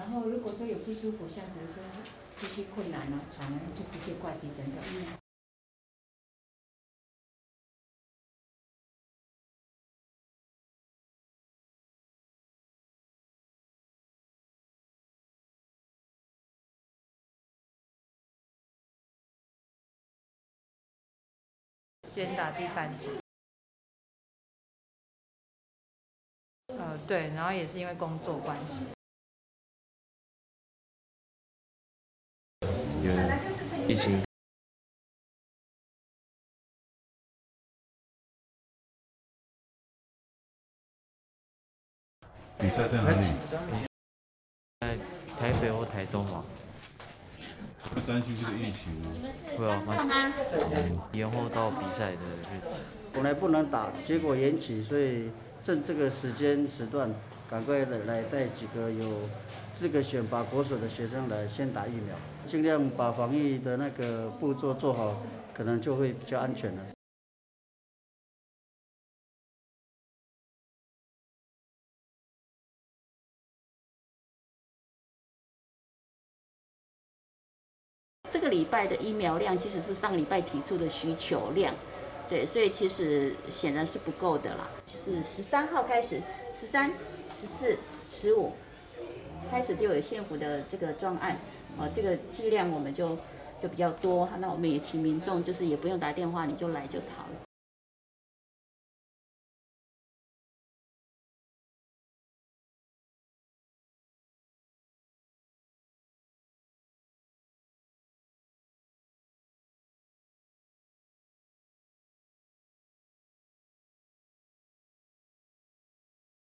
然后如果说有不舒服，像比如说呼吸困难啊、喘啊，就直接挂急诊的。 先打第3剂。对，然后也是因为工作关系。 因为疫情。 比赛在哪里？ 在台北或台中嘛。 会担心这个疫情吗？ 会啊，延后到比赛的日子。 本来不能打，结果延期，所以趁这个时段，赶快来带几个有资格选拔国手的学生来先打疫苗，尽量把防疫的那个步骤做好，可能就会比较安全了。 这个礼拜的疫苗量其实是上礼拜提出的需求量，对，所以其实显然是不够的啦。就是13号开始，13、14、15开始就有县府的这个专案，这个剂量我们就比较多，那我们也请民众就是也不用打电话，你就来就好了。